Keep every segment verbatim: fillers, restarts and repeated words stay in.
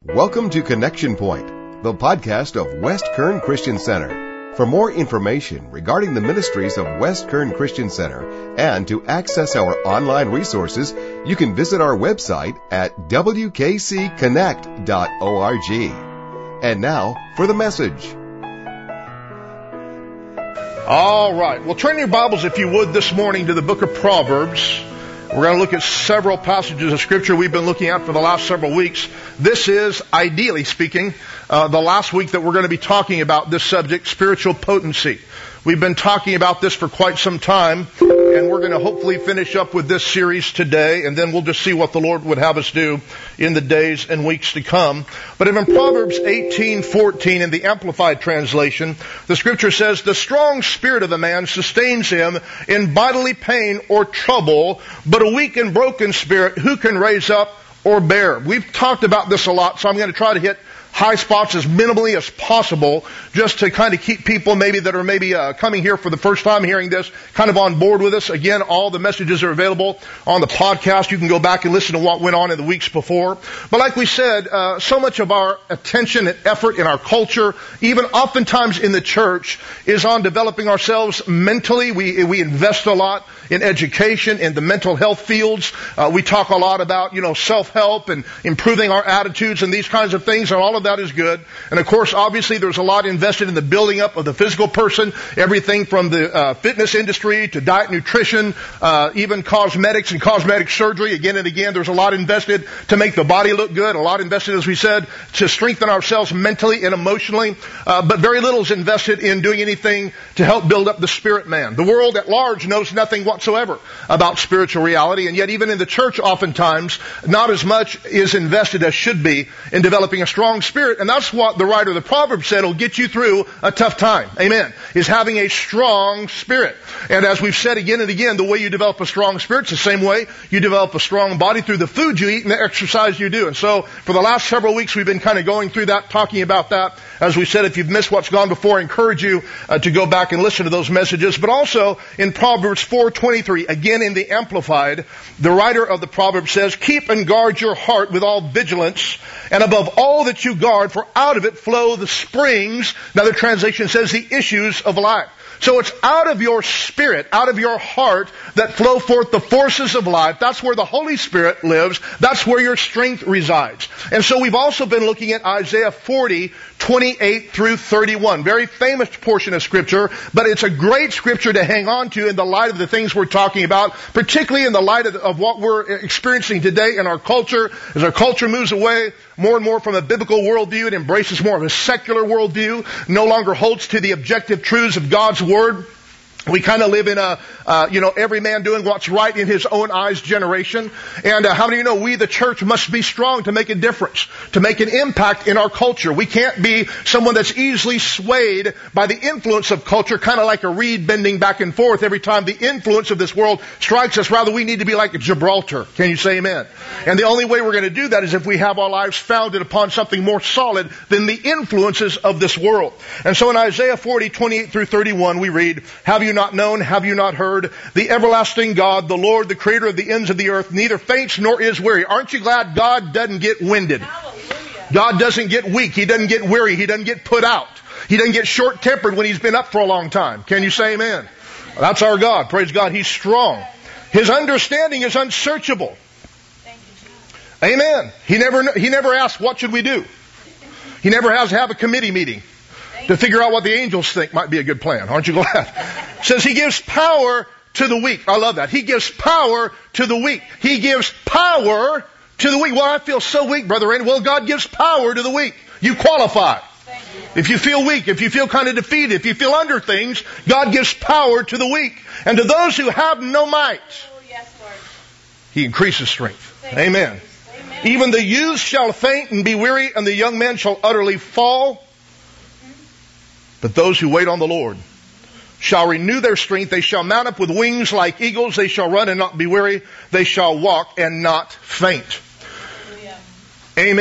Welcome to Connection Point, the podcast of West Kern Christian Center. For more information regarding the ministries of West Kern Christian Center and to access our online resources, you can visit our website at w k c connect dot org. And now for the message. All right. Well, turn your Bibles, if you would, this morning to the book of Proverbs. We're going to look at several passages of Scripture we've been looking at for the last several weeks. This is, ideally speaking, uh, the last week that we're going to be talking about this subject, spiritual potency. We've been talking about this for quite some time, and we're going to hopefully finish up with this series today, and then we'll just see what the Lord would have us do in the days and weeks to come. But in Proverbs eighteen fourteen in the Amplified Translation, the Scripture says, "The strong spirit of a man sustains him in bodily pain or trouble, but a weak and broken spirit who can raise up or bear?" We've talked about this a lot, so I'm going to try to hit high spots as minimally as possible, just to kind of keep people maybe that are maybe uh, coming here for the first time hearing this kind of on board with us. Again, all the messages are available on the podcast. You can go back and listen to what went on in the weeks before. But like we said, uh, so much of our attention and effort in our culture, even oftentimes in the church, is on developing ourselves mentally. We we invest a lot in education, in the mental health fields. Uh, we talk a lot about, you know, self-help and improving our attitudes and these kinds of things, and all of that is good. And of course, obviously, there's a lot invested in the building up of the physical person, everything from the uh, fitness industry to diet, nutrition, uh, even cosmetics and cosmetic surgery. Again and again, there's a lot invested to make the body look good, a lot invested, as we said, to strengthen ourselves mentally and emotionally, uh, but very little is invested in doing anything to help build up the spirit man. The world at large knows nothing whatsoever about spiritual reality, and yet even in the church oftentimes, not as much is invested as should be in developing a strong spirit. And that's what the writer of the Proverbs said will get you through a tough time. Amen. Is having a strong spirit. And as we've said again and again, the way you develop a strong spirit is the same way you develop a strong body, through the food you eat and the exercise you do. And so for the last several weeks, we've been kind of going through that, talking about that. As we said, if you've missed what's gone before, I encourage you uh, to go back and listen to those messages. But also in Proverbs four twenty-three, again in the Amplified, the writer of the Proverbs says, "Keep and guard your heart with all vigilance, and above all that you guard, for out of it flow the springs." Another translation says, "the issues of life." So it's out of your spirit, out of your heart, that flow forth the forces of life. That's where the Holy Spirit lives. That's where your strength resides. And so we've also been looking at Isaiah forty, twenty-eight through thirty-one. Very famous portion of Scripture, but it's a great Scripture to hang on to in the light of the things we're talking about, particularly in the light of, of what we're experiencing today in our culture. As our culture moves away more and more from a biblical worldview, it embraces more of a secular worldview, no longer holds to the objective truths of God's Word. We kind of live in a, uh, you know, every man doing what's right in his own eyes generation. And uh, how many of you know we, the church, must be strong to make a difference, to make an impact in our culture? We can't be someone that's easily swayed by the influence of culture, kind of like a reed bending back and forth every time the influence of this world strikes us. Rather, we need to be like Gibraltar. Can you say amen? And the only way we're going to do that is if we have our lives founded upon something more solid than the influences of this world. And so in Isaiah forty, twenty-eight through thirty-one, we read, "Have you not known, have you not heard? The everlasting God, the Lord, the creator of the ends of the earth, neither faints nor is weary." Aren't you glad God doesn't get winded? Hallelujah. God doesn't get weak. He doesn't get weary. He doesn't get put out. He doesn't get short-tempered when he's been up for a long time. Can you say amen? That's our God. Praise God. He's strong. His understanding is unsearchable. Amen. He never, he never asks, what should we do? He never has to have a committee meeting to figure out what the angels think might be a good plan. Aren't you glad? It says he gives power to the weak. I love that. He gives power to the weak. He gives power to the weak. Well, I feel so weak, Brother Randy. Well, God gives power to the weak. You qualify. If you feel weak, if you feel kind of defeated, if you feel under things, God gives power to the weak. And to those who have no might, he increases strength. Amen. Even the youth shall faint and be weary, and the young men shall utterly fall. But those who wait on the Lord shall renew their strength. They shall mount up with wings like eagles. They shall run and not be weary. They shall walk and not faint. Hallelujah. Amen.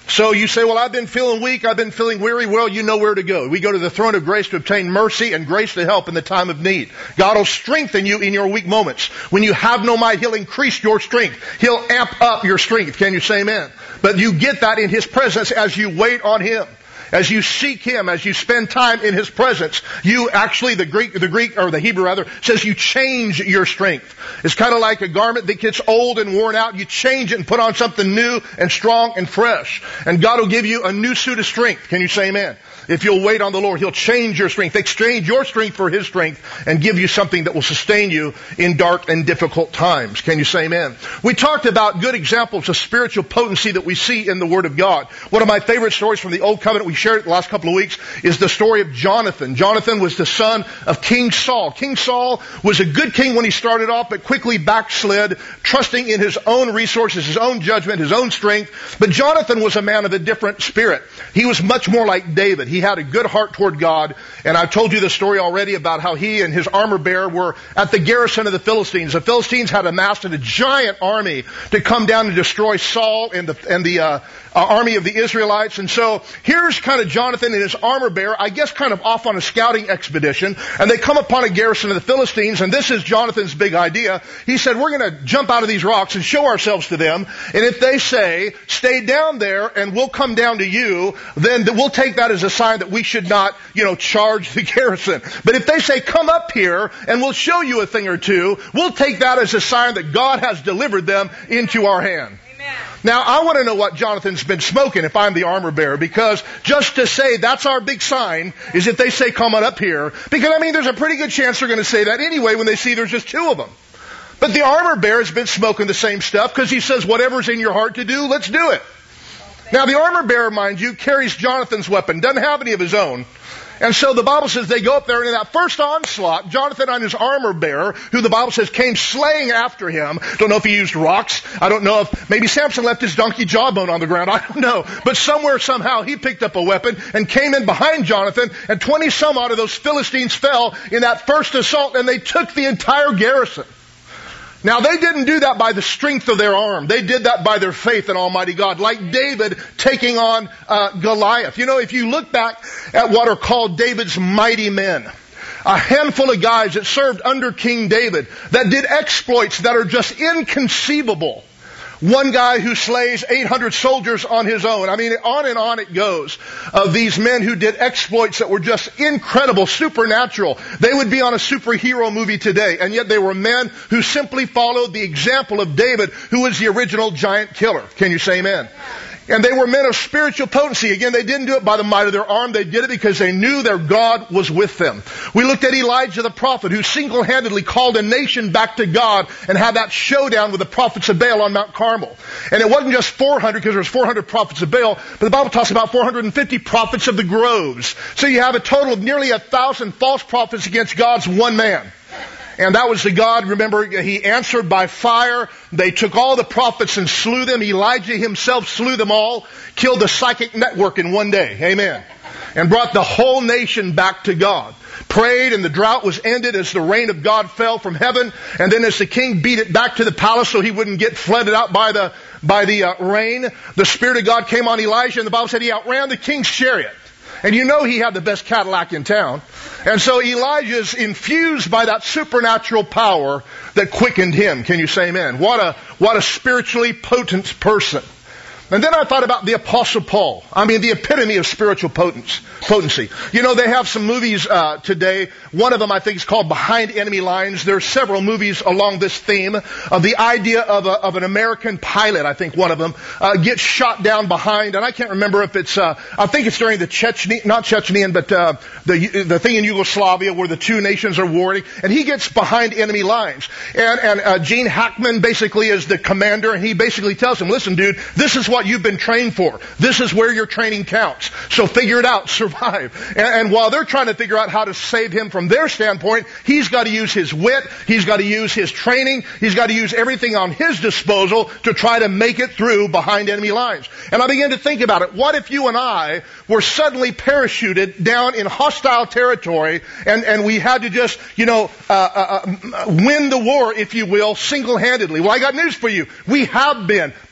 So you say, well, I've been feeling weak, I've been feeling weary. Well, you know where to go. We go to the throne of grace to obtain mercy and grace to help in the time of need. God will strengthen you in your weak moments. When you have no might, He'll increase your strength. He'll amp up your strength. Can you say amen? But you get that in His presence as you wait on Him. As you seek Him, as you spend time in His presence, you actually, the Greek, the Greek, or the Hebrew rather, says you change your strength. It's kind of like a garment that gets old and worn out. You change it and put on something new and strong and fresh. And God will give you a new suit of strength. Can you say amen? If you'll wait on the Lord, He'll change your strength, exchange your strength for His strength, and give you something that will sustain you in dark and difficult times. Can you say amen? We talked about good examples of spiritual potency that we see in the Word of God. One of my favorite stories from the Old Covenant, we shared it the last couple of weeks, is the story of Jonathan. Jonathan was the son of King Saul. King Saul was a good king when he started off, but quickly backslid, trusting in his own resources, his own judgment, his own strength. But Jonathan was a man of a different spirit. He was much more like David. He had a good heart toward God. And I've told you the story already about how he and his armor bearer were at the garrison of the Philistines. The Philistines had amassed a giant army to come down and destroy Saul and the, and the uh, uh, army of the Israelites. And so here's kind of Jonathan and his armor bearer, I guess kind of off on a scouting expedition. And they come upon a garrison of the Philistines. And this is Jonathan's big idea. He said, we're going to jump out of these rocks and show ourselves to them. And if they say, stay down there and we'll come down to you, then we'll take that as a sign that we should not, you know, charge the garrison. But if they say, come up here and we'll show you a thing or two, we'll take that as a sign that God has delivered them into our hand. Amen. Now, I want to know what Jonathan's been smoking if I'm the armor bearer, because just to say that's our big sign is if they say, come on up here, because I mean, there's a pretty good chance they're going to say that anyway when they see there's just two of them. But the armor bearer has been smoking the same stuff because he says, whatever's in your heart to do, let's do it. Now, the armor bearer, mind you, carries Jonathan's weapon, doesn't have any of his own. And so the Bible says they go up there, and in that first onslaught, Jonathan and his armor bearer, who the Bible says came slaying after him. Don't know if he used rocks. I don't know if maybe Samson left his donkey jawbone on the ground. I don't know. But somewhere, somehow, he picked up a weapon and came in behind Jonathan, and twenty some odd of those Philistines fell in that first assault, and they took the entire garrison. Now, they didn't do that by the strength of their arm. They did that by their faith in Almighty God, like David taking on uh, Goliath. You know, if you look back at what are called David's mighty men, a handful of guys that served under King David that did exploits that are just inconceivable. One guy who slays eight hundred soldiers on his own. I mean, on and on it goes. Of these men who did exploits that were just incredible, supernatural. They would be on a superhero movie today. And yet they were men who simply followed the example of David, who was the original giant killer. Can you say amen? And they were men of spiritual potency. Again, they didn't do it by the might of their arm. They did it because they knew their God was with them. We looked at Elijah the prophet, who single-handedly called a nation back to God and had that showdown with the prophets of Baal on Mount Carmel. And it wasn't just four hundred, because there was four hundred prophets of Baal, but the Bible talks about four hundred fifty prophets of the groves. So you have a total of nearly a thousand false prophets against God's one man. And that was the God, remember, he answered by fire. They took all the prophets and slew them. Elijah himself slew them all, killed the psychic network in one day. Amen. And brought the whole nation back to God. Prayed, and the drought was ended as the rain of God fell from heaven. And then as the king beat it back to the palace so he wouldn't get flooded out by the, by the uh, rain, the Spirit of God came on Elijah, and the Bible said he outran the king's chariot. And you know he had the best Cadillac in town. And so Elijah's infused by that supernatural power that quickened him. Can you say amen? What a, what a spiritually potent person. And then I thought about the Apostle Paul. I mean, the epitome of spiritual potency. You know, they have some movies uh, today. One of them, I think, is called Behind Enemy Lines. There are several movies along this theme of the idea of, a, of an American pilot. I think one of them uh, gets shot down behind, and I can't remember if it's. Uh, I think it's during the Chechnya, not Chechenian, but uh, the the thing in Yugoslavia where the two nations are warring, and he gets behind enemy lines. And and uh, Gene Hackman basically is the commander, and he basically tells him, "Listen, dude, this is what you've been trained for. This is where your training counts. So figure it out, survive." And, and while they're trying to figure out how to save him from their standpoint, he's got to use his wit, he's got to use his training, he's got to use everything on his disposal to try to make it through behind enemy lines. And I began to think about it. What if you and I were suddenly parachuted down in hostile territory, and, and we had to just, you know, uh, uh, win the war, if you will, single-handedly? Well, I got news for you. We have been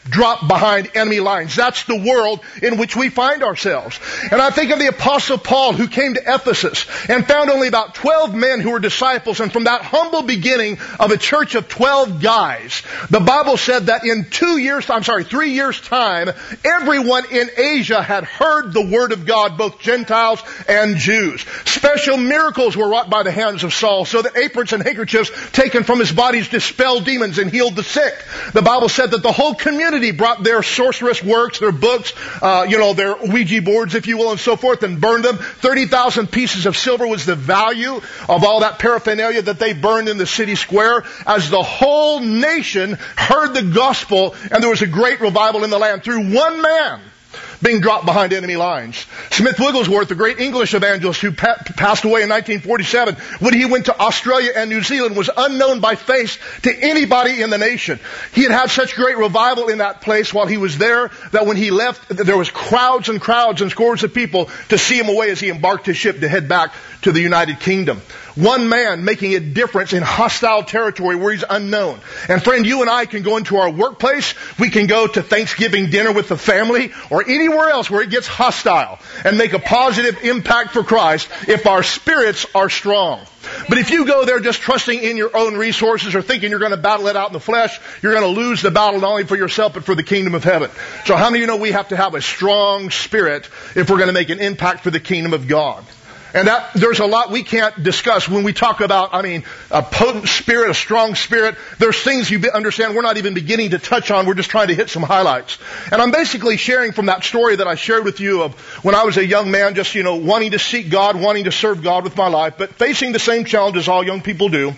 drop behind enemy lines. That's the world in which we find ourselves. And I think of the Apostle Paul, who came to Ephesus and found only about twelve men who were disciples. And from that humble beginning of a church of twelve guys, the Bible said that in two years, I'm sorry, three years time, everyone in Asia had heard the word of God, both Gentiles and Jews. Special miracles were wrought by the hands of Saul, so that aprons and handkerchiefs taken from his bodies dispelled demons and healed the sick. The Bible said that the whole community brought their sorceress works, their books, uh, you know, their Ouija boards, if you will, and so forth, and burned them. thirty thousand pieces of silver was the value of all that paraphernalia that they burned in the city square, as the whole nation heard the gospel, and there was a great revival in the land through one man being dropped behind enemy lines. Smith Wigglesworth, the great English evangelist who pa- passed away in nineteen forty-seven, when he went to Australia and New Zealand, was unknown by face to anybody in the nation. He had had such great revival in that place while he was there that when he left, there was crowds and crowds and scores of people to see him away as he embarked his ship to head back to the United Kingdom. One man making a difference in hostile territory where he's unknown. And friend, you and I can go into our workplace, we can go to Thanksgiving dinner with the family, or anywhere else where it gets hostile, and make a positive impact for Christ if our spirits are strong. But if you go there just trusting in your own resources or thinking you're going to battle it out in the flesh, you're going to lose the battle not only for yourself but for the kingdom of heaven. So how many of you know we have to have a strong spirit if we're going to make an impact for the kingdom of God? And that, there's a lot we can't discuss when we talk about, I mean, a potent spirit, a strong spirit. There's things you understand we're not even beginning to touch on. We're just trying to hit some highlights. And I'm basically sharing from that story that I shared with you of when I was a young man, just, you know, wanting to seek God, wanting to serve God with my life, but facing the same challenges all young people do.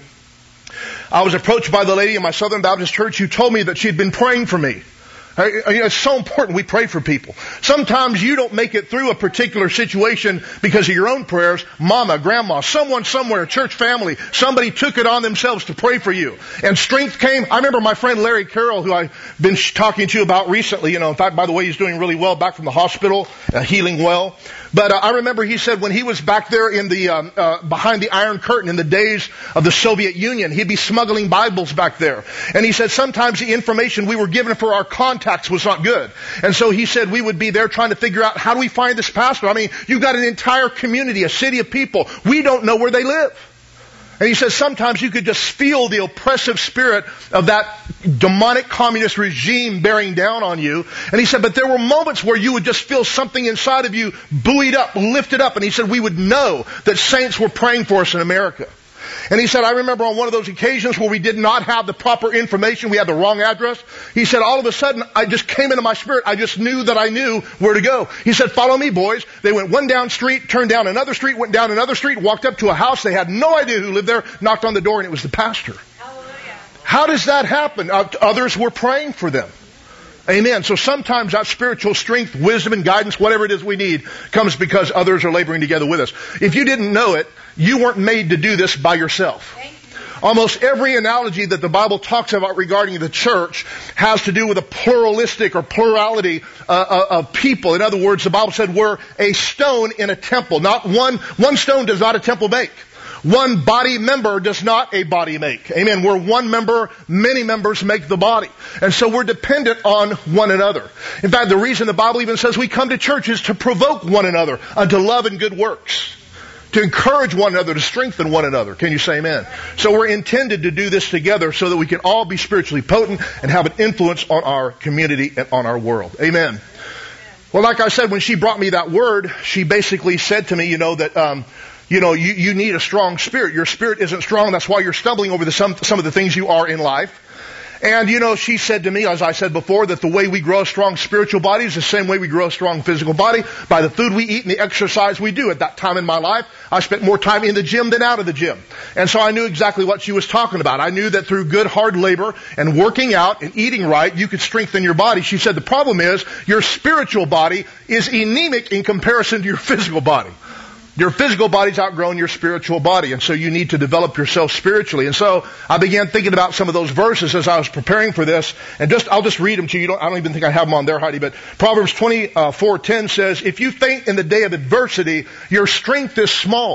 I was approached by the lady in my Southern Baptist church who told me that she had been praying for me. It's so important we pray for people. Sometimes you don't make it through a particular situation because of your own prayers. Mama, grandma, someone somewhere, church family, somebody took it on themselves to pray for you. And strength came. I remember my friend Larry Carroll, who I've been talking to you about recently. You know, in fact, by the way, he's doing really well back from the hospital, uh, healing well. But uh, I remember he said when he was back there in the um, uh, behind the Iron Curtain in the days of the Soviet Union, he'd be smuggling Bibles back there. And he said sometimes the information we were given for our contacts was not good. And so he said we would be there trying to figure out, how do we find this pastor? I mean, you've got an entire community, a city of people. We don't know where they live. And he says sometimes you could just feel the oppressive spirit of that demonic communist regime bearing down on you. And he said, but there were moments where you would just feel something inside of you buoyed up, lifted up. And he said we would know that saints were praying for us in America. And he said, I remember on one of those occasions where we did not have the proper information, we had the wrong address. He said, all of a sudden, I just came into my spirit. I just knew that I knew where to go. He said, follow me, boys. They went one down street, turned down another street, went down another street, walked up to a house. They had no idea who lived there, knocked on the door, and it was the pastor. Hallelujah. How does that happen? Uh, others were praying for them. Amen. So sometimes that spiritual strength, wisdom, and guidance, whatever it is we need, comes because others are laboring together with us. If you didn't know it, you weren't made to do this by yourself. Almost every analogy that the Bible talks about regarding the church has to do with a pluralistic or plurality uh, of people. In other words, the Bible said we're a stone in a temple. Not one, one stone does not a temple make. One body member does not a body make. Amen. We're one member, many members make the body. And so we're dependent on one another. In fact, the reason the Bible even says we come to church is to provoke one another unto love and good works. To encourage one another, to strengthen one another. Can you say amen? So we're intended to do this together so that we can all be spiritually potent and have an influence on our community and on our world. Amen. Well, like I said, when she brought me that word, she basically said to me, you know, that, um, you know, you, you need a strong spirit. Your spirit isn't strong. That's why you're stumbling over the, some, some of the things you are in life. And, you know, she said to me, as I said before, that the way we grow a strong spiritual body is the same way we grow a strong physical body, by the food we eat and the exercise we do. At that time in my life, I spent more time in the gym than out of the gym. And so I knew exactly what she was talking about. I knew that through good hard labor and working out and eating right, you could strengthen your body. She said the problem is your spiritual body is anemic in comparison to your physical body. Your physical body's outgrown your spiritual body, and so you need to develop yourself spiritually. And so I began thinking about some of those verses as I was preparing for this, and just I'll just read them to you. you don't, I don't even think I have them on there, Heidi, but Proverbs twenty-four ten says, if you faint in the day of adversity, your strength is small.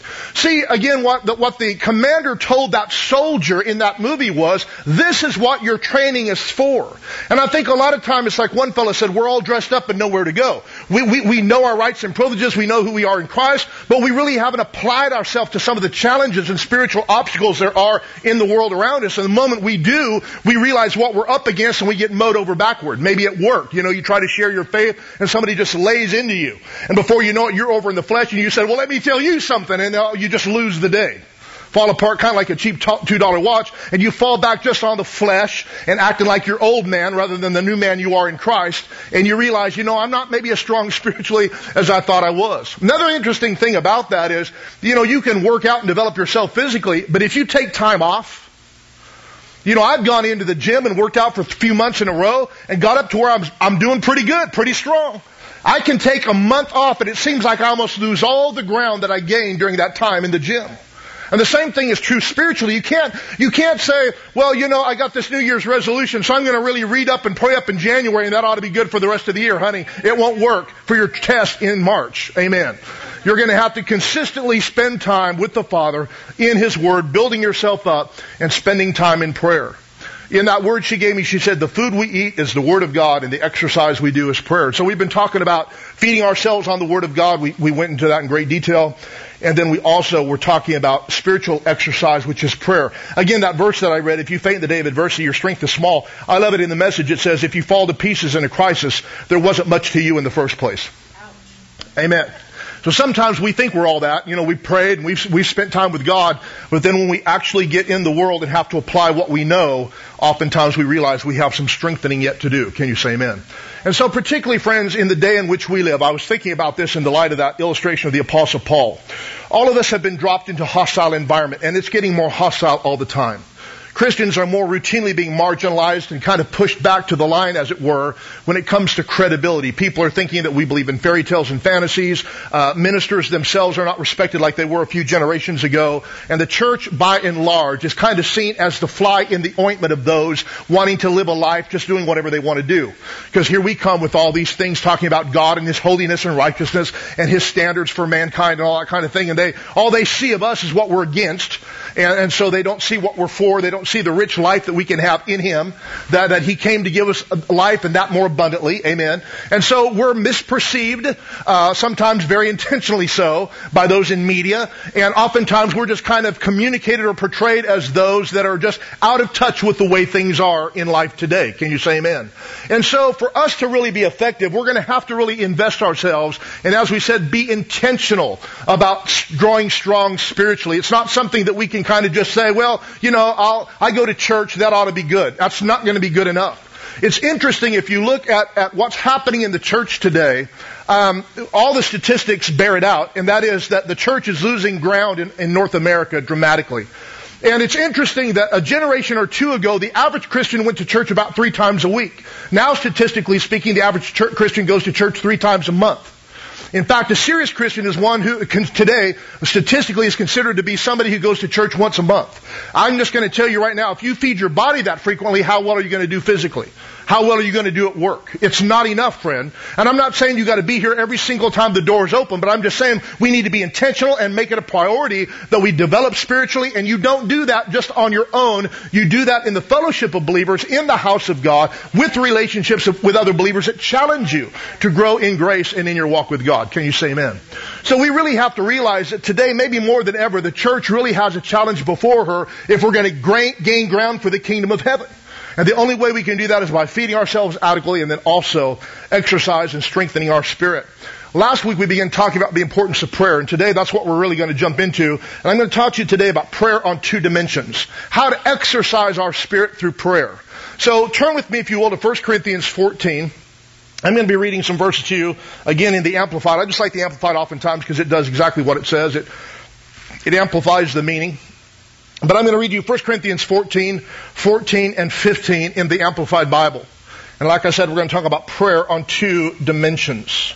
See, again, what the, what the commander told that soldier in that movie was, this is what your training is for. And I think a lot of time it's like one fellow said, we're all dressed up and nowhere to go. We, we, we know our rights and privileges, we know who we are in Christ, but we really haven't applied ourselves to some of the challenges and spiritual obstacles there are in the world around us. And the moment we do, we realize what we're up against and we get mowed over backward. Maybe at work, you know, you try to share your faith and somebody just lays into you. And before you know it, you're over in the flesh and you said, well, let me tell you something. And uh, you just lose the day. Fall apart kind of like a cheap two dollar watch, and you fall back just on the flesh and acting like your old man rather than the new man you are in Christ. And you realize, you know, I'm not maybe as strong spiritually as I thought I was. Another interesting thing about that is, you know, you can work out and develop yourself physically, but if you take time off, you know, I've gone into the gym and worked out for a few months in a row and got up to where I'm, I'm doing pretty good, pretty strong. I can take a month off and it seems like I almost lose all the ground that I gained during that time in the gym. And the same thing is true spiritually. You can't, you can't say, well, you know, I got this New Year's resolution, so I'm going to really read up and pray up in January and that ought to be good for the rest of the year, honey. It won't work for your test in March. Amen. You're going to have to consistently spend time with the Father in His Word, building yourself up and spending time in prayer. In that word she gave me, she said, the food we eat is the Word of God and the exercise we do is prayer. So we've been talking about feeding ourselves on the Word of God. We, we went into that in great detail. And then we also were talking about spiritual exercise, which is prayer. Again, that verse that I read, if you faint in the day of adversity, your strength is small. I love it in the Message. It says, if you fall to pieces in a crisis, there wasn't much to you in the first place. Ouch. Amen. So sometimes we think we're all that. You know, we've prayed and we've, we've spent time with God, but then when we actually get in the world and have to apply what we know, oftentimes we realize we have some strengthening yet to do. Can you say amen? And so particularly, friends, in the day in which we live, I was thinking about this in the light of that illustration of the Apostle Paul. All of us have been dropped into a hostile environment, and it's getting more hostile all the time. Christians are more routinely being marginalized and kind of pushed back to the line, as it were, when it comes to credibility. People are thinking that we believe in fairy tales and fantasies. Uh, ministers themselves are not respected like they were a few generations ago. And the church, by and large, is kind of seen as the fly in the ointment of those wanting to live a life just doing whatever they want to do. Because here we come with all these things talking about God and His holiness and righteousness and His standards for mankind and all that kind of thing. And they all they see of us is what we're against. And, and so they don't see what we're for. They don't see the rich life that we can have in Him, that, that He came to give us life and that more abundantly. Amen. And so we're misperceived, uh, sometimes very intentionally so, by those in media. And oftentimes we're just kind of communicated or portrayed as those that are just out of touch with the way things are in life today. Can you say amen? And so for us to really be effective, we're going to have to really invest ourselves and, as we said, be intentional about growing strong spiritually. It's not something that we can kind of just say, well, you know, I'll, I go to church, that ought to be good. That's not going to be good enough. It's interesting if you look at, at what's happening in the church today, um, all the statistics bear it out, and that is that the church is losing ground in, in North America dramatically. And it's interesting that a generation or two ago, the average Christian went to church about three times a week. Now, statistically speaking, the average church Christian goes to church three times a month. In fact, a serious Christian is one who today statistically is considered to be somebody who goes to church once a month. I'm just going to tell you right now, if you feed your body that frequently, how well are you going to do physically? How well are you going to do at work? It's not enough, friend. And I'm not saying you got to be here every single time the door is open, but I'm just saying we need to be intentional and make it a priority that we develop spiritually. And you don't do that just on your own. You do that in the fellowship of believers, in the house of God, with relationships with other believers that challenge you to grow in grace and in your walk with God. Can you say amen? So we really have to realize that today, maybe more than ever, the church really has a challenge before her if we're going to gain ground for the kingdom of heaven. And the only way we can do that is by feeding ourselves adequately and then also exercise and strengthening our spirit. Last week we began talking about the importance of prayer, and today that's what we're really going to jump into. And I'm going to talk to you today about prayer on two dimensions. How to exercise our spirit through prayer. So turn with me, if you will, to First Corinthians fourteen. I'm going to be reading some verses to you, again in the Amplified. I just like the Amplified oftentimes because it does exactly what it says. It, it amplifies the meaning. But I'm going to read you First Corinthians fourteen, fourteen and fifteen in the Amplified Bible. And like I said, we're going to talk about prayer on two dimensions.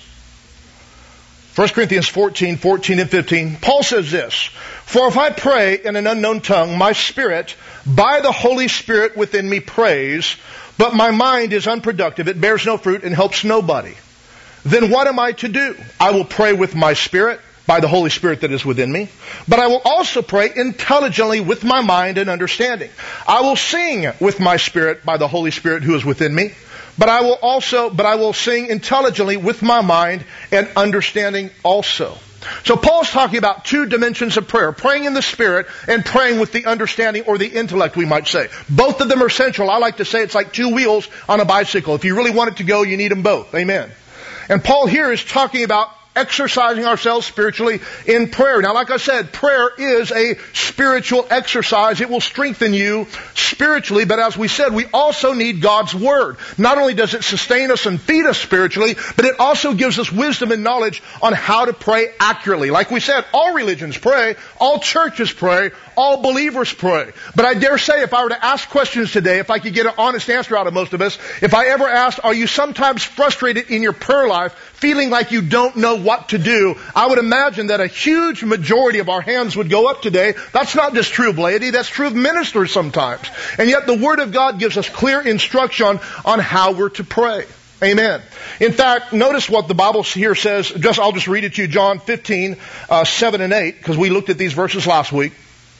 First Corinthians fourteen, fourteen and fifteen. Paul says this, "For if I pray in an unknown tongue, my spirit, by the Holy Spirit within me, prays, but my mind is unproductive, it bears no fruit and helps nobody. Then what am I to do? I will pray with my spirit, by the Holy Spirit that is within me. But I will also pray intelligently with my mind and understanding. I will sing with my spirit by the Holy Spirit who is within me. But I will also, but I will sing intelligently with my mind and understanding also. So Paul's talking about two dimensions of prayer, praying in the Spirit and praying with the understanding or the intellect, we might say. Both of them are central. I like to say it's like two wheels on a bicycle. If you really want it to go, you need them both. Amen. And Paul here is talking about exercising ourselves spiritually in prayer. Now, like I said, prayer is a spiritual exercise. It will strengthen you spiritually, but as we said, we also need God's Word. Not only does it sustain us and feed us spiritually, but it also gives us wisdom and knowledge on how to pray accurately. Like we said, all religions pray, all churches pray, all believers pray. But I dare say, if I were to ask questions today, if I could get an honest answer out of most of us, if I ever asked, are you sometimes frustrated in your prayer life, feeling like you don't know what to do, I would imagine that a huge majority of our hands would go up today. That's not just true of laity, that's true of ministers sometimes. And yet the Word of God gives us clear instruction on how we're to pray. Amen. In fact, notice what the Bible here says. Just I'll just read it to you, John fifteen, uh, seven and eight, because we looked at these verses last week.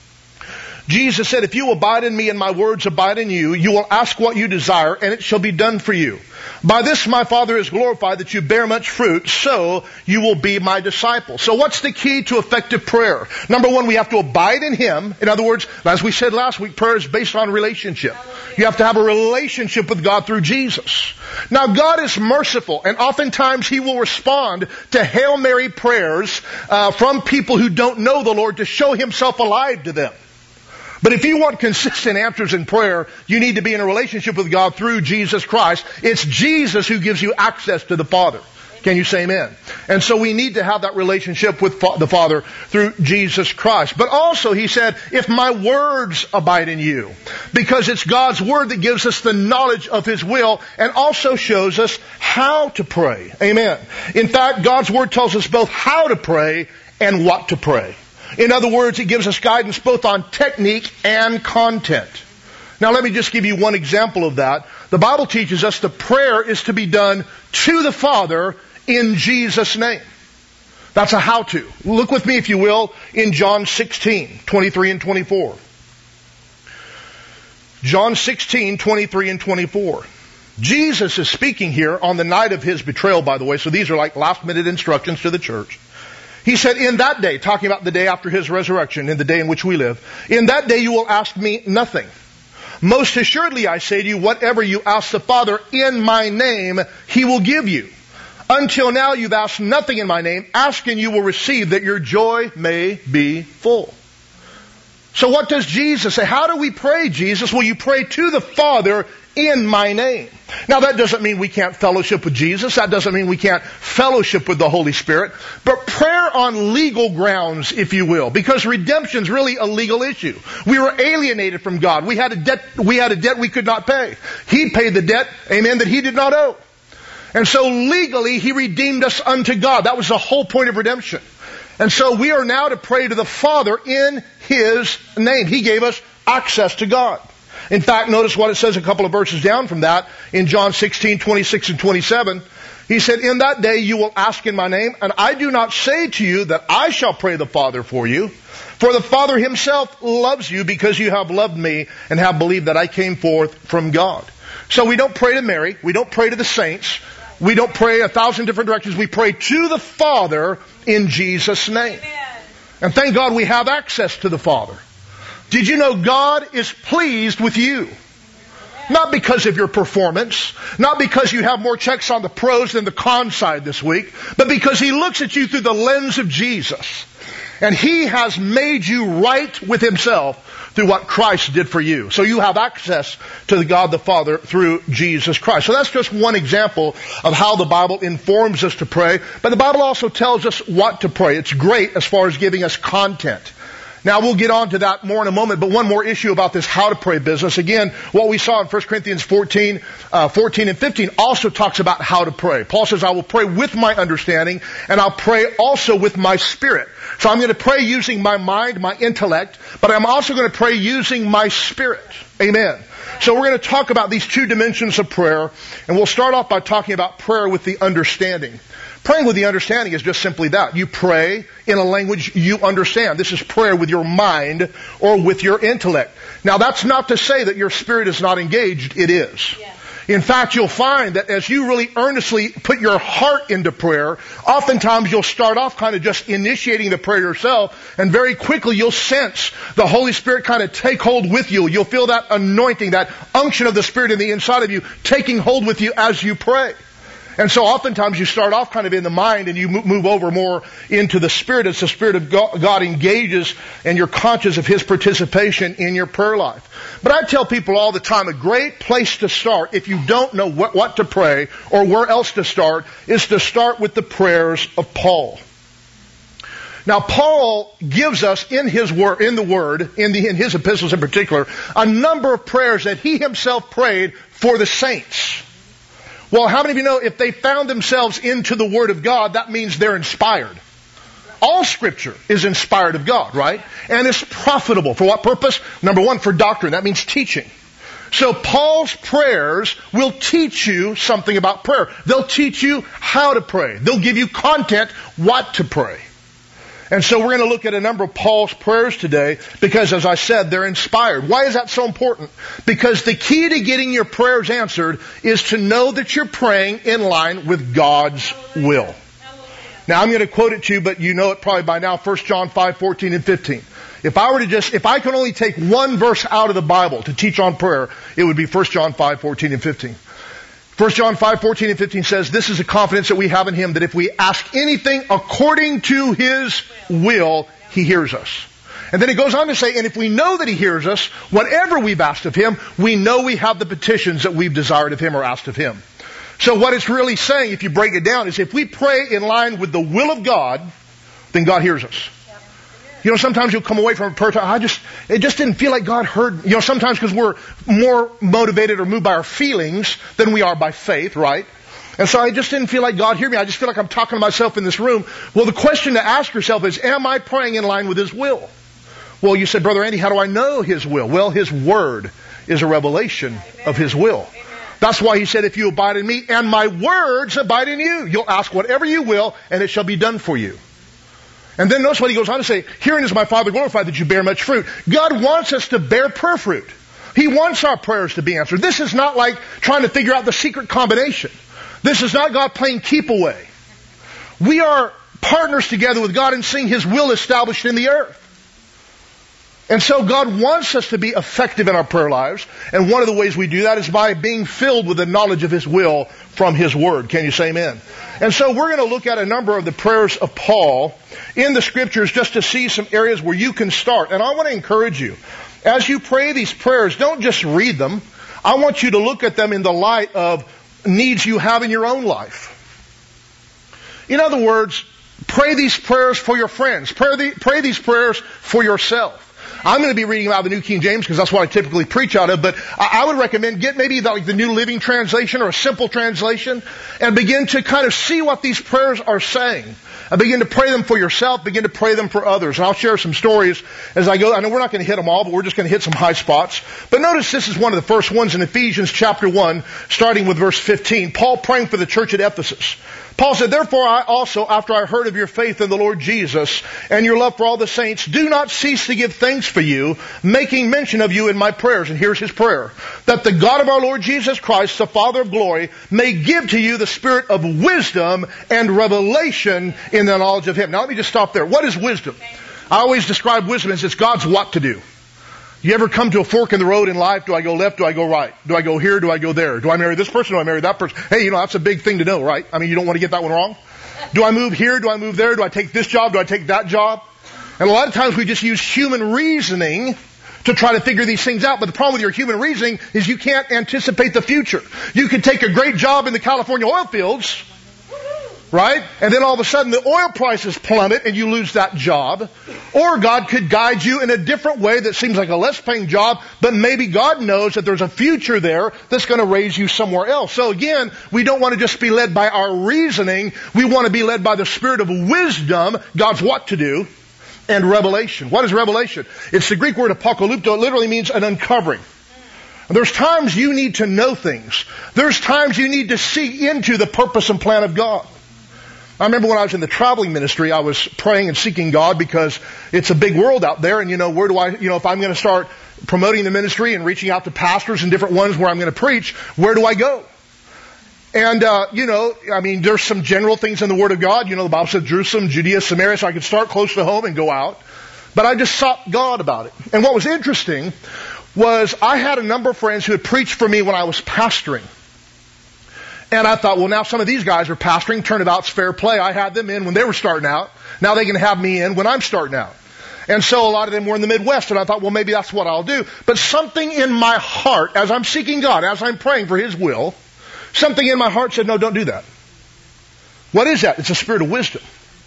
Jesus said, if you abide in me and my words abide in you, you will ask what you desire and it shall be done for you. By this my Father is glorified, that you bear much fruit, so you will be my disciple. So what's the key to effective prayer? Number one, we have to abide in Him. In other words, as we said last week, prayer is based on relationship. You have to have a relationship with God through Jesus. Now God is merciful, and oftentimes He will respond to Hail Mary prayers uh, from people who don't know the Lord to show Himself alive to them. But if you want consistent answers in prayer, you need to be in a relationship with God through Jesus Christ. It's Jesus who gives you access to the Father. Can you say amen? And so we need to have that relationship with the Father through Jesus Christ. But also, He said, if my words abide in you, because it's God's Word that gives us the knowledge of His will and also shows us how to pray. Amen. In fact, God's Word tells us both how to pray and what to pray. In other words, it gives us guidance both on technique and content. Now let me just give you one example of that. The Bible teaches us the prayer is to be done to the Father in Jesus' name. That's a how-to. Look with me, if you will, in John sixteen, twenty-three and twenty-four. John sixteen, twenty-three and twenty-four. Jesus is speaking here on the night of His betrayal, by the way, so these are like last-minute instructions to the church. He said, in that day, talking about the day after His resurrection, in the day in which we live, in that day you will ask me nothing. Most assuredly I say to you, whatever you ask the Father in my name, He will give you. Until now you've asked nothing in my name. Ask and you will receive, that your joy may be full. So what does Jesus say? How do we pray, Jesus? Well, you pray to the Father in my name. Now that doesn't mean we can't fellowship with Jesus. That doesn't mean we can't fellowship with the Holy Spirit. But prayer on legal grounds, if you will, because redemption's really a legal issue. We were alienated from God. We had a debt, we had a debt we could not pay. He paid the debt, amen, that He did not owe. And so legally He redeemed us unto God. That was the whole point of redemption. And so we are now to pray to the Father in His name. He gave us access to God. In fact, notice what it says a couple of verses down from that in John sixteen, twenty-six and twenty-seven. He said, in that day you will ask in my name, and I do not say to you that I shall pray the Father for you. For the Father Himself loves you because you have loved me and have believed that I came forth from God. So we don't pray to Mary. We don't pray to the saints. We don't pray a thousand different directions. We pray to the Father in Jesus' name. Amen. And thank God we have access to the Father. Did you know God is pleased with you? Not because of your performance, not because you have more checks on the pros than the con side this week, but because He looks at you through the lens of Jesus. And He has made you right with Himself through what Christ did for you. So you have access to the God the Father through Jesus Christ. So that's just one example of how the Bible informs us to pray. But the Bible also tells us what to pray. It's great as far as giving us content. Now we'll get on to that more in a moment, but one more issue about this how to pray business. Again, what we saw in First Corinthians fourteen, uh, fourteen and fifteen also talks about how to pray. Paul says, I will pray with my understanding, and I'll pray also with my spirit. So I'm going to pray using my mind, my intellect, but I'm also going to pray using my spirit. Amen. So we're going to talk about these two dimensions of prayer, and we'll start off by talking about prayer with the understanding. Praying with the understanding is just simply that. You pray in a language you understand. This is prayer with your mind or with your intellect. Now, that's not to say that your spirit is not engaged. It is. Yeah. In fact, you'll find that as you really earnestly put your heart into prayer, oftentimes you'll start off kind of just initiating the prayer yourself, and very quickly you'll sense the Holy Spirit kind of take hold with you. You'll feel that anointing, that unction of the Spirit in the inside of you taking hold with you as you pray. And so oftentimes you start off kind of in the mind and you move over more into the Spirit as the Spirit of God engages and you're conscious of His participation in your prayer life. But I tell people all the time, a great place to start if you don't know what, what to pray or where else to start is to start with the prayers of Paul. Now, Paul gives us in his word, in the Word, in, the, in his epistles in particular, a number of prayers that he himself prayed for the saints. Well, how many of you know if they found themselves into the Word of God, that means they're inspired? All Scripture is inspired of God, right? And it's profitable. For what purpose? Number one, for doctrine. That means teaching. So Paul's prayers will teach you something about prayer. They'll teach you how to pray. They'll give you content what to pray. And so we're going to look at a number of Paul's prayers today because, as I said, they're inspired. Why is that so important? Because the key to getting your prayers answered is to know that you're praying in line with God's will. Now, I'm going to quote it to you, but you know it probably by now, First John five, fourteen and fifteen. If I were to just, if I could only take one verse out of the Bible to teach on prayer, it would be First John five, fourteen and fifteen. First John five, fourteen and fifteen says, this is the confidence that we have in Him, that if we ask anything according to His will, He hears us. And then it goes on to say, and if we know that He hears us, whatever we've asked of Him, we know we have the petitions that we've desired of Him or asked of Him. So what it's really saying, if you break it down, is if we pray in line with the will of God, then God hears us. You know, sometimes you'll come away from a prayer time, I just, it just didn't feel like God heard. You know, sometimes because we're more motivated or moved by our feelings than we are by faith, right? And so I just didn't feel like God heard me. I just feel like I'm talking to myself in this room. Well, the question to ask yourself is, am I praying in line with His will? Well, you said, Brother Andy, how do I know His will? Well, His Word is a revelation of His will. That's why He said, if you abide in me and my words abide in you, you'll ask whatever you will and it shall be done for you. And then notice what He goes on to say, herein is my Father glorified that you bear much fruit. God wants us to bear prayer fruit. He wants our prayers to be answered. This is not like trying to figure out the secret combination. This is not God playing keep away. We are partners together with God in seeing His will established in the earth. And so God wants us to be effective in our prayer lives. And one of the ways we do that is by being filled with the knowledge of His will from His Word. Can you say amen? And so we're going to look at a number of the prayers of Paul in the Scriptures just to see some areas where you can start. And I want to encourage you, as you pray these prayers, don't just read them. I want you to look at them in the light of needs you have in your own life. In other words, pray these prayers for your friends. Pray, the, pray these prayers for yourself. I'm going to be reading out of the New King James because that's what I typically preach out of, but I would recommend get maybe like the New Living Translation or a simple translation and begin to kind of see what these prayers are saying. And begin to pray them for yourself, begin to pray them for others. And I'll share some stories as I go. I know we're not going to hit them all, but we're just going to hit some high spots. But notice this is one of the first ones in Ephesians chapter one, starting with verse fifteen. Paul praying for the church at Ephesus. Paul said, therefore I also, after I heard of your faith in the Lord Jesus and your love for all the saints, do not cease to give thanks for you, making mention of you in my prayers. And here's his prayer. That the God of our Lord Jesus Christ, the Father of glory, may give to you the spirit of wisdom and revelation in the knowledge of Him. Now let me just stop there. What is wisdom? I always describe wisdom as it's God's what to do. You ever come to a fork in the road in life? Do I go left? Do I go right? Do I go here? Do I go there? Do I marry this person? Do I marry that person? Hey, you know, that's a big thing to know, right? I mean, you don't want to get that one wrong. Do I move here? Do I move there? Do I take this job? Do I take that job? And a lot of times we just use human reasoning to try to figure these things out. But the problem with your human reasoning is you can't anticipate the future. You could take a great job in the California oil fields, right? And then all of a sudden the oil prices plummet and you lose that job. Or God could guide you in a different way that seems like a less paying job, but maybe God knows that there's a future there that's going to raise you somewhere else. So again, we don't want to just be led by our reasoning. We want to be led by the spirit of wisdom, God's what to do, and revelation. What is revelation? It's the Greek word apocalypto. It literally means an uncovering. There's times you need to know things. There's times you need to see into the purpose and plan of God. I remember when I was in the traveling ministry, I was praying and seeking God because it's a big world out there, and you know, where do I, you know, if I'm going to start promoting the ministry and reaching out to pastors and different ones where I'm going to preach, where do I go? And, uh, you know, I mean, there's some general things in the Word of God. You know, the Bible said Jerusalem, Judea, Samaria, so I could start close to home and go out. But I just sought God about it. And what was interesting was I had a number of friends who had preached for me when I was pastoring. And I thought, well, now some of these guys are pastoring. Turnabout's fair play. I had them in when they were starting out. Now they can have me in when I'm starting out. And so a lot of them were in the Midwest. And I thought, well, maybe that's what I'll do. But something in my heart, as I'm seeking God, as I'm praying for His will, something in my heart said, no, don't do that. What is that? It's a spirit of wisdom.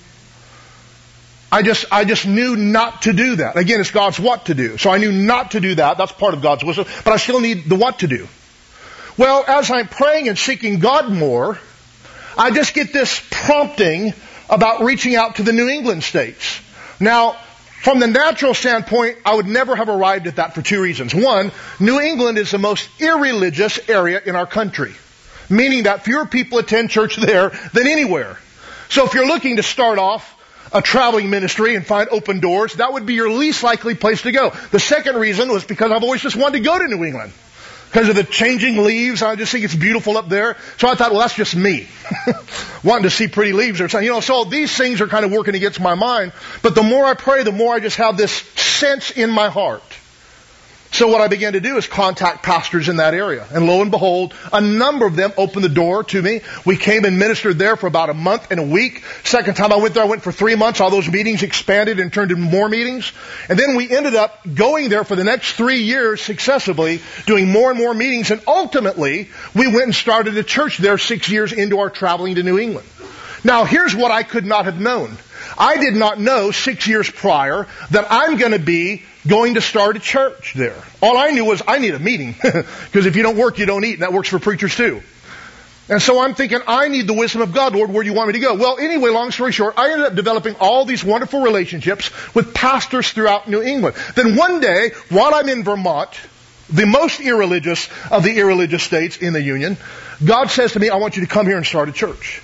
I just, I just knew not to do that. Again, it's God's what to do. So I knew not to do that. That's part of God's wisdom. But I still need the what to do. Well, as I'm praying and seeking God more, I just get this prompting about reaching out to the New England states. Now, from the natural standpoint, I would never have arrived at that for two reasons. One, New England is the most irreligious area in our country, meaning that fewer people attend church there than anywhere. So if you're looking to start off a traveling ministry and find open doors, that would be your least likely place to go. The second reason was because I've always just wanted to go to New England. Because of the changing leaves, I just think it's beautiful up there. So I thought, well, that's just me. Wanting to see pretty leaves or something. You know, so these things are kind of working against my mind. But the more I pray, the more I just have this sense in my heart. So what I began to do is contact pastors in that area. And lo and behold, a number of them opened the door to me. We came and ministered there for about a month and a week. Second time I went there, I went for three months. All those meetings expanded and turned into more meetings. And then we ended up going there for the next three years successively, doing more and more meetings. And ultimately, we went and started a church there six years into our traveling to New England. Now, here's what I could not have known. I did not know six years prior that I'm going to be going to start a church there. All I knew was I need a meeting. Because if you don't work, you don't eat. And that works for preachers too. And so I'm thinking, I need the wisdom of God, Lord, where do you want me to go? Well, anyway, long story short, I ended up developing all these wonderful relationships with pastors throughout New England. Then one day, while I'm in Vermont, the most irreligious of the irreligious states in the Union, God says to me, I want you to come here and start a church.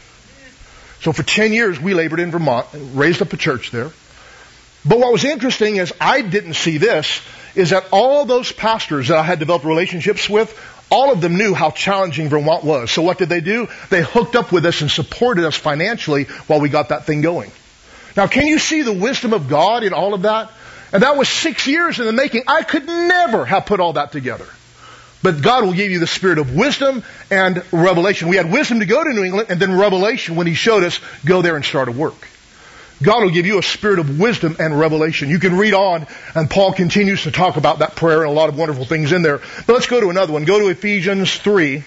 So for ten years, we labored in Vermont and raised up a church there. But what was interesting is I didn't see this, is that all those pastors that I had developed relationships with, all of them knew how challenging Vermont was. So what did they do? They hooked up with us and supported us financially while we got that thing going. Now, can you see the wisdom of God in all of that? And that was six years in the making. I could never have put all that together. But God will give you the spirit of wisdom and revelation. We had wisdom to go to New England, and then revelation when He showed us, go there and start a work. God will give you a spirit of wisdom and revelation. You can read on, and Paul continues to talk about that prayer and a lot of wonderful things in there. But let's go to another one. Go to Ephesians three.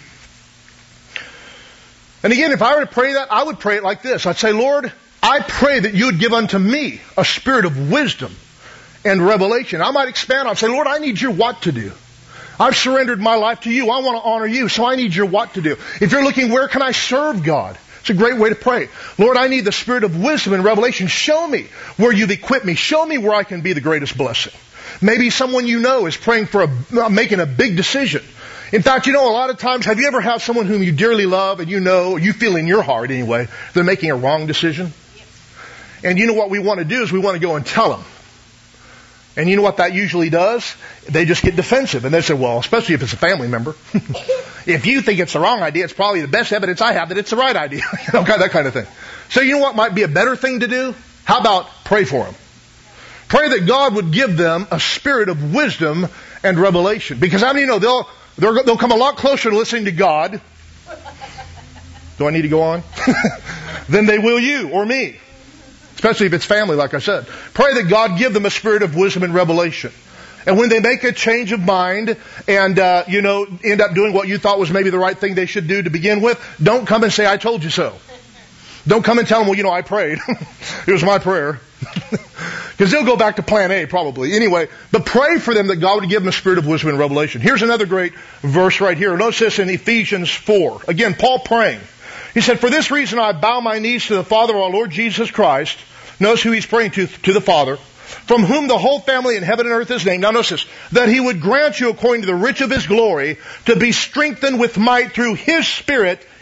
And again, if I were to pray that, I would pray it like this. I'd say, Lord, I pray that you would give unto me a spirit of wisdom and revelation. I might expand on, say, Lord, I need your what to do. I've surrendered my life to you. I want to honor you, so I need your what to do. If you're looking, where can I serve God? It's a great way to pray. Lord, I need the spirit of wisdom and revelation. Show me where you've equipped me. Show me where I can be the greatest blessing. Maybe someone you know is praying for a, making a big decision. In fact, you know, a lot of times, have you ever had someone whom you dearly love and you know, you feel in your heart anyway, they're making a wrong decision? And you know what we want to do is we want to go and tell them. And you know what that usually does? They just get defensive. And they say, well, especially if it's a family member. If you think it's the wrong idea, it's probably the best evidence I have that it's the right idea. You know, that kind of thing. So you know what might be a better thing to do? How about pray for them? Pray that God would give them a spirit of wisdom and revelation. Because how many know they'll, they'll, they'll come a lot closer to listening to God. Do I need to go on? Than they will you or me. Especially if it's family, like I said. Pray that God give them a spirit of wisdom and revelation. And when they make a change of mind and, uh, you know, end up doing what you thought was maybe the right thing they should do to begin with, don't come and say, I told you so. Don't come and tell them, well, you know, I prayed. It was my prayer. Because they'll go back to plan A probably. Anyway, but pray for them that God would give them a spirit of wisdom and revelation. Here's another great verse right here. Notice this in Ephesians four. Again, Paul praying. He said, for this reason I bow my knees to the Father of our Lord Jesus Christ. Notice who he's praying to, to the Father, from whom the whole family in heaven and earth is named. Now notice this, that He would grant you according to the riches of His glory to be strengthened with might through His Spirit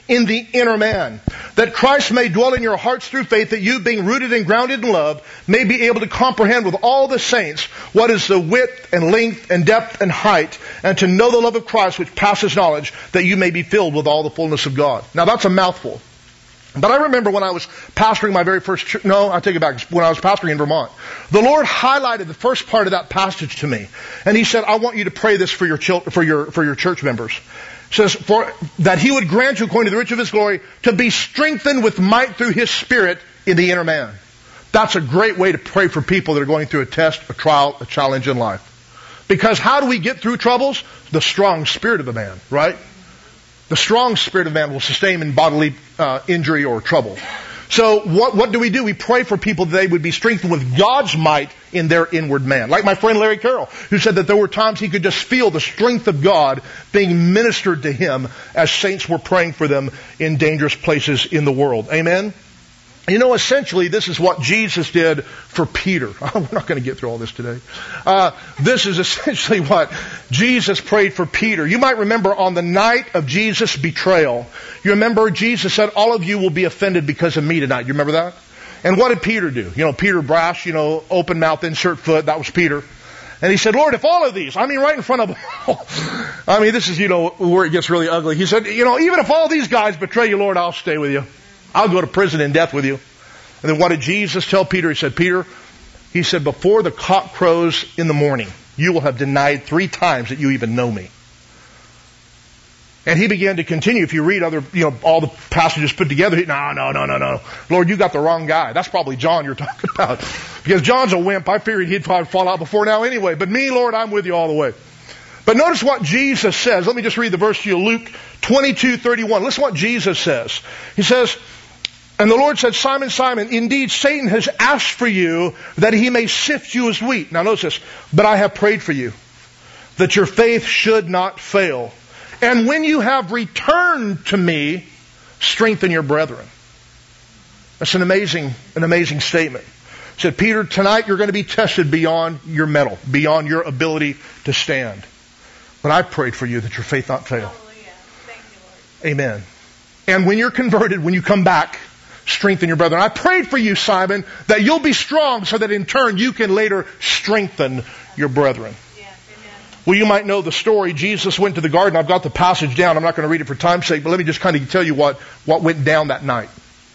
in the inner man, that Christ may dwell in your hearts through faith, that you, being rooted and grounded in love, may be able to comprehend with all the saints what is the width and length and depth and height, and to know the love of Christ which passes knowledge, that you may be filled with all the fullness of God. Now that's a mouthful. But I remember when I was pastoring my very first church, no, I take it back, when I was pastoring in Vermont, the Lord highlighted the first part of that passage to me. And He said, I want you to pray this for your children, for your, for your church members. It says, for, that He would grant you according to the riches of His glory to be strengthened with might through His Spirit in the inner man. That's a great way to pray for people that are going through a test, a trial, a challenge in life. Because how do we get through troubles? The strong spirit of the man, right? The strong spirit of man will sustain in bodily uh, injury or trouble. So what, what do we do? We pray for people that they would be strengthened with God's might in their inward man. Like my friend Larry Carroll, who said that there were times he could just feel the strength of God being ministered to him as saints were praying for them in dangerous places in the world. Amen? You know, essentially, this is what Jesus did for Peter. We're not going to get through all this today. Uh, this is essentially what Jesus prayed for Peter. You might remember on the night of Jesus' betrayal, you remember Jesus said, all of you will be offended because of me tonight. You remember that? And what did Peter do? You know, Peter brash, you know, open mouth, insert foot. That was Peter. And he said, Lord, if all of these, I mean, right in front of them all, I mean, this is, you know, where it gets really ugly. He said, you know, even if all these guys betray you, Lord, I'll stay with you. I'll go to prison and death with you. And then what did Jesus tell Peter? He said, Peter, he said, before the cock crows in the morning, you will have denied three times that you even know me. And he began to continue. If you read other, you know, all the passages put together, he, no, no, no, no, no. Lord, you got the wrong guy. That's probably John you're talking about. Because John's a wimp. I figured he'd probably fall out before now anyway. But me, Lord, I'm with you all the way. But notice what Jesus says. Let me just read the verse to you. Luke twenty-two thirty-one. Listen to what Jesus says. He says, and the Lord said, Simon, Simon, indeed Satan has asked for you that he may sift you as wheat. Now notice this. But I have prayed for you that your faith should not fail. And when you have returned to me, strengthen your brethren. That's an amazing, an amazing statement. He said, Peter, tonight you're going to be tested beyond your mettle, beyond your ability to stand. But I prayed for you that your faith not fail. Hallelujah. Thank you, Lord. Amen. And when you're converted, when you come back, strengthen your brethren. I prayed for you, Simon, that you'll be strong so that in turn you can later strengthen your brethren. Yes, amen. Well, you might know the story. Jesus went to the garden. I've got the passage down. I'm not going to read it for time's sake, but let me just kind of tell you what, what went down that night.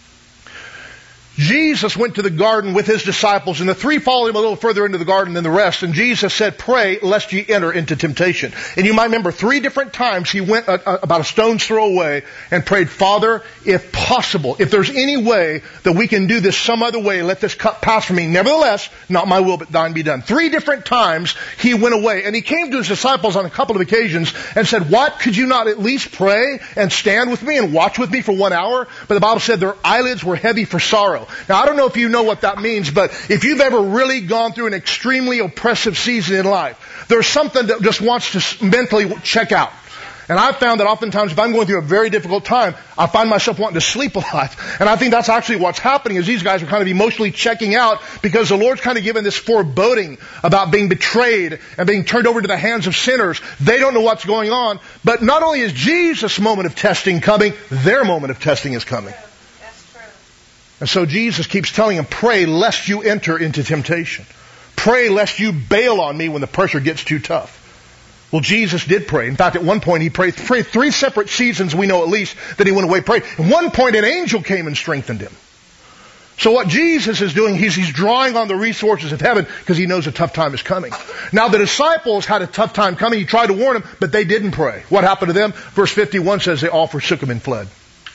Jesus went to the garden with His disciples, and the three followed Him a little further into the garden than the rest. And Jesus said, pray lest ye enter into temptation. And you might remember three different times He went a, a, about a stone's throw away and prayed, Father, if possible, if there's any way that we can do this some other way, let this cup pass from me. Nevertheless, not my will, but thine be done. Three different times He went away. And He came to His disciples on a couple of occasions and said, what, could you not at least pray and stand with me and watch with me for one hour? But the Bible said their eyelids were heavy for sorrow. Now, I don't know if you know what that means, but if you've ever really gone through an extremely oppressive season in life, there's something that just wants to mentally check out. And I've found that oftentimes if I'm going through a very difficult time, I find myself wanting to sleep a lot. And I think that's actually what's happening is these guys are kind of emotionally checking out because the Lord's kind of given this foreboding about being betrayed and being turned over to the hands of sinners. They don't know what's going on. But not only is Jesus' moment of testing coming, their moment of testing is coming. And so Jesus keeps telling him, pray lest you enter into temptation. Pray lest you bail on me when the pressure gets too tough. Well, Jesus did pray. In fact, at one point he prayed, prayed three separate seasons, we know at least, that he went away prayed. At one point an angel came and strengthened him. So what Jesus is doing, he's, he's drawing on the resources of heaven because he knows a tough time is coming. Now the disciples had a tough time coming. He tried to warn them, but they didn't pray. What happened to them? Verse fifty-one says they all forsook him and fled.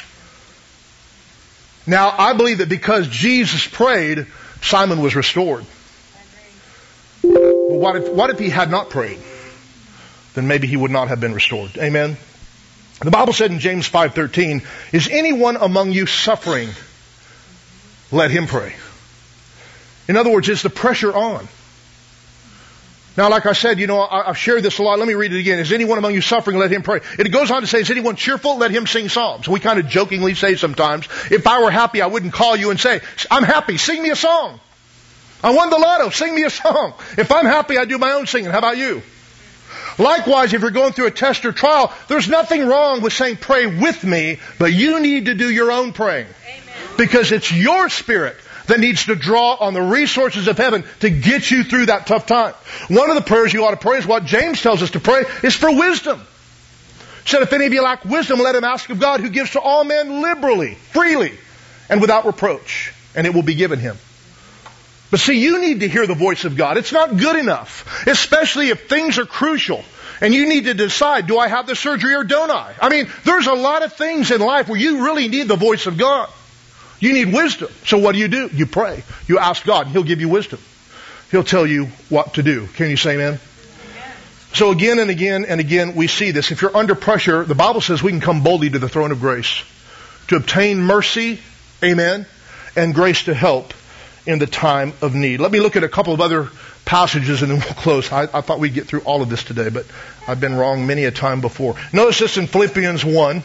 Now, I believe that because Jesus prayed, Simon was restored. But what if, what if he had not prayed? Then maybe he would not have been restored. Amen? The Bible said in James five thirteen, is anyone among you suffering? Let him pray. In other words, is the pressure on? Now, like I said, you know, I've shared this a lot. Let me read it again. Is anyone among you suffering? Let him pray. It goes on to say, is anyone cheerful? Let him sing psalms. We kind of jokingly say sometimes, if I were happy, I wouldn't call you and say, I'm happy. Sing me a song. I won the lotto. Sing me a song. If I'm happy, I do my own singing. How about you? Likewise, if you're going through a test or trial, there's nothing wrong with saying, pray with me, but you need to do your own praying. Amen. Because it's your spirit that needs to draw on the resources of heaven to get you through that tough time. One of the prayers you ought to pray is what James tells us to pray, is for wisdom. He said, if any of you lack wisdom, let him ask of God, who gives to all men liberally, freely, and without reproach, and it will be given him. But see, you need to hear the voice of God. It's not good enough, especially if things are crucial. And you need to decide, do I have the surgery or don't I? I mean, there's a lot of things in life where you really need the voice of God. You need wisdom. So what do you do? You pray. You ask God, and He'll give you wisdom. He'll tell you what to do. Can you say amen? Amen. So again and again and again we see this. If you're under pressure, the Bible says we can come boldly to the throne of grace to obtain mercy, amen, and grace to help in the time of need. Let me look at a couple of other passages and then we'll close. I, I thought we'd get through all of this today, but I've been wrong many a time before. Notice this in Philippians one.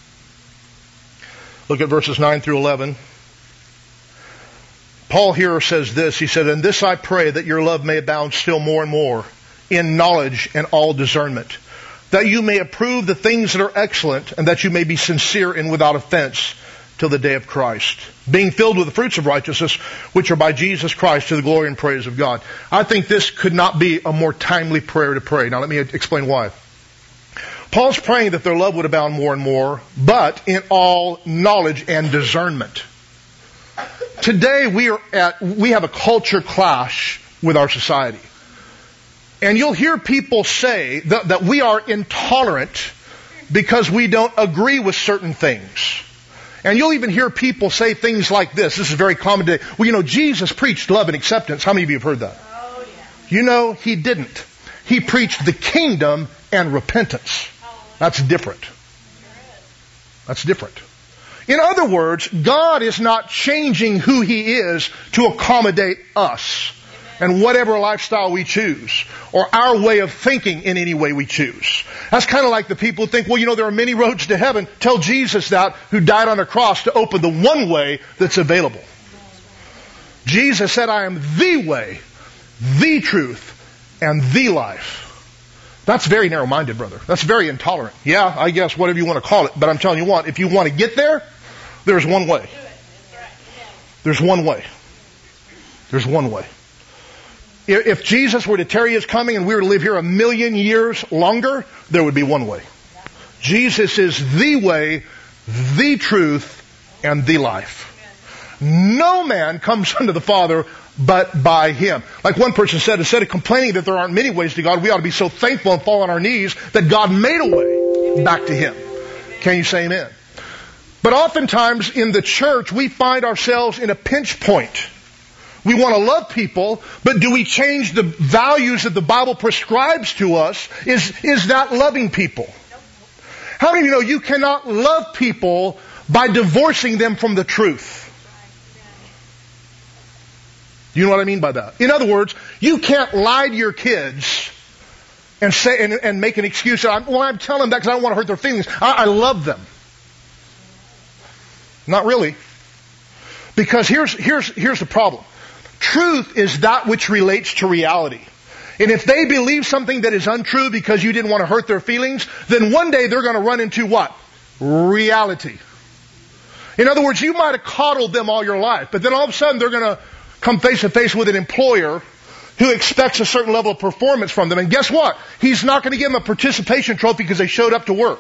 Look at verses nine through eleven. Paul here says this. He said, "And this I pray, that your love may abound still more and more in knowledge and all discernment, that you may approve the things that are excellent, and that you may be sincere and without offense till the day of Christ, being filled with the fruits of righteousness, which are by Jesus Christ, to the glory and praise of God." I think this could not be a more timely prayer to pray. Now let me explain why. Paul's praying that their love would abound more and more, but in all knowledge and discernment. Today we are at, we have a culture clash with our society. And you'll hear people say that, that we are intolerant because we don't agree with certain things. And you'll even hear people say things like this. This is very common today. Well, you know, Jesus preached love and acceptance. How many of you have heard that? Oh, yeah. You know, He didn't. He preached the kingdom and repentance. That's different. That's different. In other words, God is not changing who He is to accommodate us and whatever lifestyle we choose, or our way of thinking in any way we choose. That's kind of like the people who think, well, you know, there are many roads to heaven. Tell Jesus that, who died on a cross to open the one way that's available. Jesus said, "I am the way, the truth, and the life." That's very narrow-minded, brother. That's very intolerant. Yeah, I guess whatever you want to call it. But I'm telling you what, if you want to get there, there's one way. There's one way. There's one way. If Jesus were to tarry His coming and we were to live here a million years longer, there would be one way. Jesus is the way, the truth, and the life. No man comes unto the Father but by Him. Like one person said, instead of complaining that there aren't many ways to God, we ought to be so thankful and fall on our knees that God made a way back to Him. Can you say amen? But oftentimes in the church, we find ourselves in a pinch point. We want to love people, but do we change the values that the Bible prescribes to us? Is, is that loving people? How many of you know you cannot love people by divorcing them from the truth? You know what I mean by that? In other words, you can't lie to your kids and say and, and make an excuse. Well, I'm telling them that because I don't want to hurt their feelings. I, I love them. Not really. Because here's here's here's the problem. Truth is that which relates to reality. And if they believe something that is untrue because you didn't want to hurt their feelings, then one day they're going to run into what? Reality. In other words, you might have coddled them all your life, but then all of a sudden they're going to come face to face with an employer who expects a certain level of performance from them. And guess what? He's not going to give them a participation trophy because they showed up to work.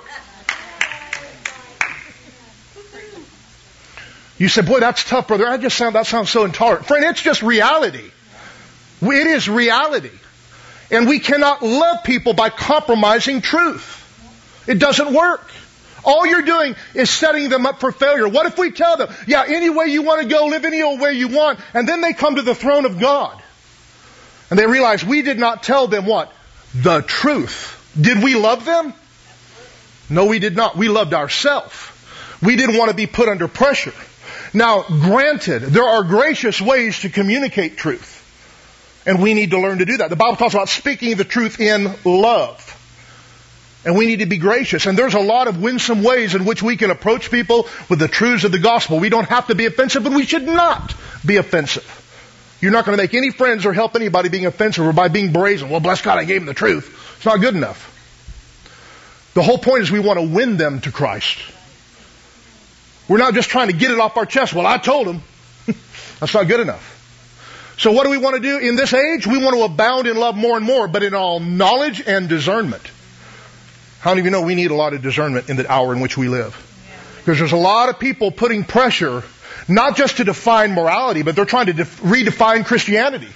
You said, boy, that's tough, brother. I just sound, that sounds so intolerant. Friend, it's just reality. It is reality. And we cannot love people by compromising truth. It doesn't work. All you're doing is setting them up for failure. What if we tell them, yeah, any way you want to go, live any old way you want, and then they come to the throne of God. And they realize we did not tell them what? The truth. Did we love them? No, we did not. We loved ourselves. We didn't want to be put under pressure. Now, granted, there are gracious ways to communicate truth. And we need to learn to do that. The Bible talks about speaking the truth in love. And we need to be gracious. And there's a lot of winsome ways in which we can approach people with the truths of the gospel. We don't have to be offensive, but we should not be offensive. You're not going to make any friends or help anybody being offensive or by being brazen. Well, bless God, I gave them the truth. It's not good enough. The whole point is we want to win them to Christ. We're not just trying to get it off our chest. Well, I told them. That's not good enough. So what do we want to do in this age? We want to abound in love more and more, but in all knowledge and discernment. How many of you know we need a lot of discernment in the hour in which we live? Because there's a lot of people putting pressure, not just to define morality, but they're trying to def- redefine Christianity.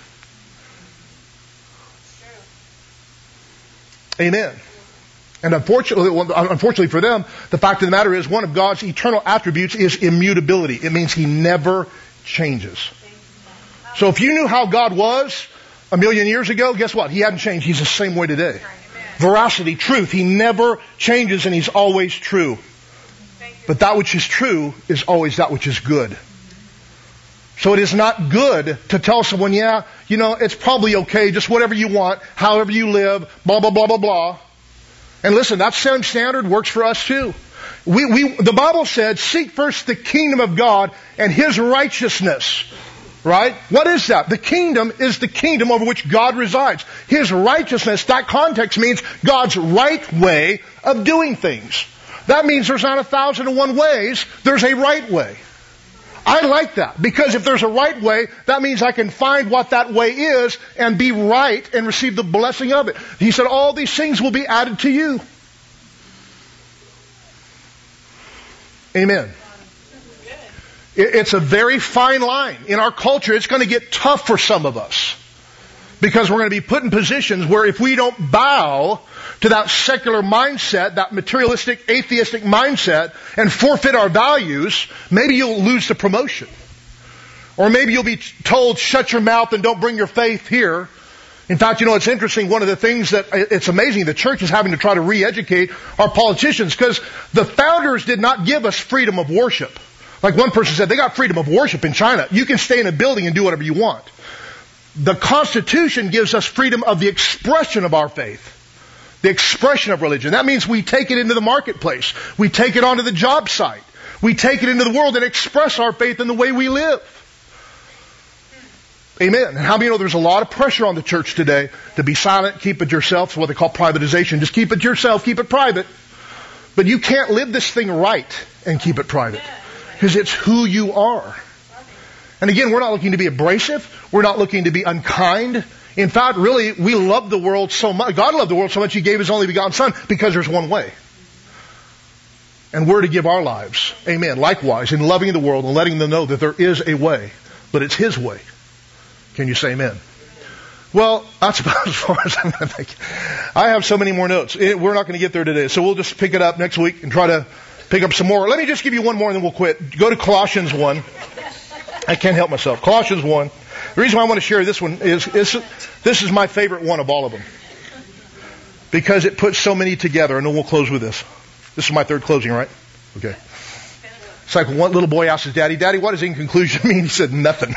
Amen. And unfortunately, unfortunately for them, the fact of the matter is one of God's eternal attributes is immutability. It means He never changes. So if you knew how God was a million years ago, guess what? He hadn't changed. He's the same way today. Veracity, truth. He never changes and He's always true. But that which is true is always that which is good. So it is not good to tell someone, yeah, you know, it's probably okay, just whatever you want, however you live, blah, blah, blah, blah, blah. And listen, that same standard works for us too. We, we, the Bible said, seek first the kingdom of God and His righteousness. Right? What is that? The kingdom is the kingdom over which God resides. His righteousness, that context means God's right way of doing things. That means there's not a thousand and one ways, there's a right way. I like that, because if there's a right way, that means I can find what that way is and be right and receive the blessing of it. He said all these things will be added to you. Amen. It's a very fine line. In our culture, it's going to get tough for some of us. Because we're going to be put in positions where if we don't bow to that secular mindset, that materialistic, atheistic mindset, and forfeit our values, maybe you'll lose the promotion. Or maybe you'll be told, shut your mouth and don't bring your faith here. In fact, you know, it's interesting, one of the things that, it's amazing, the church is having to try to re-educate our politicians, because the founders did not give us freedom of worship. Like one person said, they got freedom of worship in China. You can stay in a building and do whatever you want. The Constitution gives us freedom of the expression of our faith. The expression of religion. That means we take it into the marketplace. We take it onto the job site. We take it into the world and express our faith in the way we live. Amen. And how many know there's a lot of pressure on the church today to be silent, keep it yourself. It's what they call privatization. Just keep it yourself, keep it private. But you can't live this thing right and keep it private. Because it's who you are. And again, we're not looking to be abrasive. We're not looking to be unkind. In fact, really, we love the world so much. God loved the world so much He gave His only begotten Son because there's one way. And we're to give our lives, amen, likewise, in loving the world and letting them know that there is a way. But it's His way. Can you say amen? Well, that's about as far as I'm going to take. I have so many more notes. We're not going to get there today. So we'll just pick it up next week and try to pick up some more. Let me just give you one more and then we'll quit. Go to Colossians one. I can't help myself. Colossians one. The reason why I want to share this one is, is this is my favorite one of all of them. Because it puts so many together. And then we'll close with this. This is my third closing, right? Okay. It's like one little boy asked his daddy, Daddy, what does in conclusion mean? He said, nothing.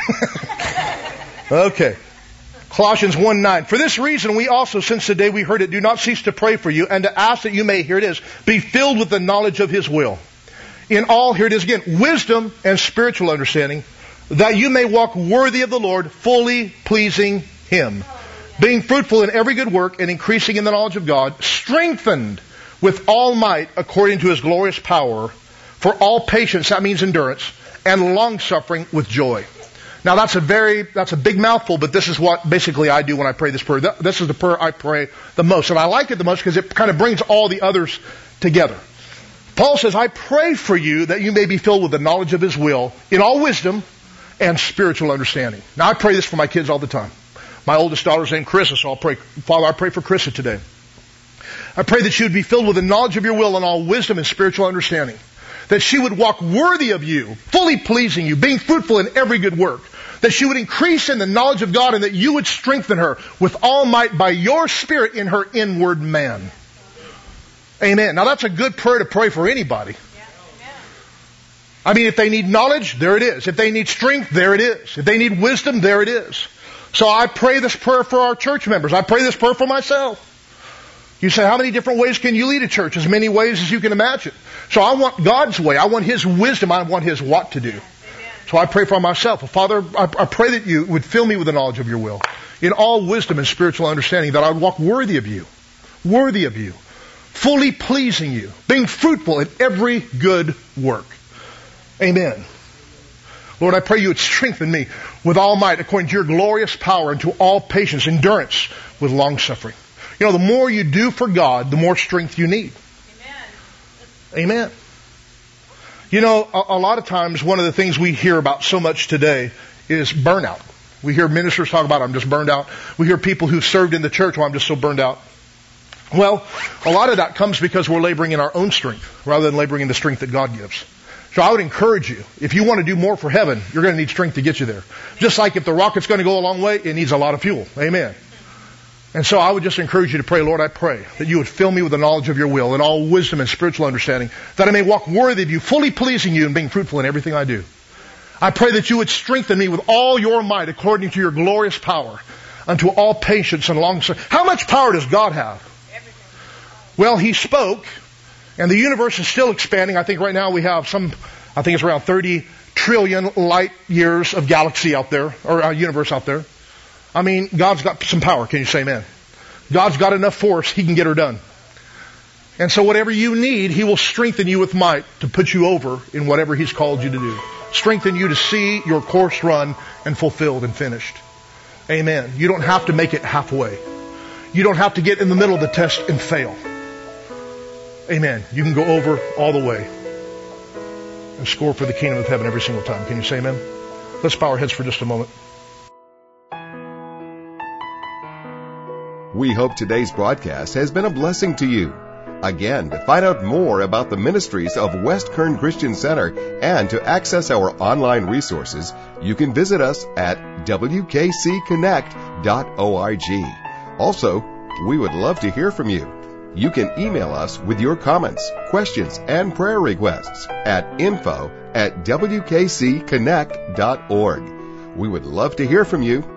Okay. Colossians one nine. For this reason we also, since the day we heard it, do not cease to pray for you and to ask that you may, here it is, be filled with the knowledge of His will. In all, here it is again, wisdom and spiritual understanding, that you may walk worthy of the Lord, fully pleasing Him, being fruitful in every good work and increasing in the knowledge of God, strengthened with all might according to His glorious power, for all patience, that means endurance, and long-suffering with joy. Now that's a very, that's a big mouthful, but this is what basically I do when I pray this prayer. This is the prayer I pray the most. And I like it the most because it kind of brings all the others together. Paul says, I pray for you that you may be filled with the knowledge of His will in all wisdom and spiritual understanding. Now I pray this for my kids all the time. My oldest daughter's named Carissa, so I'll pray, Father, I pray for Carissa today. I pray that she would be filled with the knowledge of your will and all wisdom and spiritual understanding. That she would walk worthy of you, fully pleasing you, being fruitful in every good work. That she would increase in the knowledge of God and that you would strengthen her with all might by your Spirit in her inward man. Amen. Now that's a good prayer to pray for anybody. I mean, if they need knowledge, there it is. If they need strength, there it is. If they need wisdom, there it is. So I pray this prayer for our church members. I pray this prayer for myself. You say, how many different ways can you lead a church? As many ways as you can imagine. So I want God's way. I want His wisdom. I want His what to do. So I pray for myself. Well, Father, I, I pray that you would fill me with the knowledge of your will, in all wisdom and spiritual understanding, that I would walk worthy of you, worthy of you, fully pleasing you, being fruitful in every good work. Amen. Lord, I pray you would strengthen me with all might according to your glorious power, and to all patience, endurance with long suffering. You know, the more you do for God, the more strength you need. Amen. Amen. You know, a, a lot of times one of the things we hear about so much today is burnout. We hear ministers talk about, I'm just burned out. We hear people who served in the church, well, I'm just so burned out. Well, a lot of that comes because we're laboring in our own strength rather than laboring in the strength that God gives. So I would encourage you, if you want to do more for heaven, you're going to need strength to get you there. Just like if the rocket's going to go a long way, it needs a lot of fuel. Amen. And so I would just encourage you to pray, Lord, I pray that you would fill me with the knowledge of your will and all wisdom and spiritual understanding, that I may walk worthy of you, fully pleasing you and being fruitful in everything I do. I pray that you would strengthen me with all your might according to your glorious power, unto all patience and long suffering. How much power does God have? Well, he spoke, and the universe is still expanding. I think right now we have some, I think it's around thirty trillion light years of galaxy out there, or uh, universe out there. I mean, God's got some power. Can you say amen? God's got enough force, he can get her done. And so whatever you need, he will strengthen you with might to put you over in whatever he's called you to do. Strengthen you to see your course run and fulfilled and finished. Amen. You don't have to make it halfway. You don't have to get in the middle of the test and fail. Amen. You can go over all the way and score for the kingdom of heaven every single time. Can you say amen? Let's bow our heads for just a moment. We hope today's broadcast has been a blessing to you. Again, to find out more about the ministries of West Kern Christian Center and to access our online resources, you can visit us at w k c connect dot org. Also, we would love to hear from you. You can email us with your comments, questions, and prayer requests at info at w k c connect dot org. We would love to hear from you.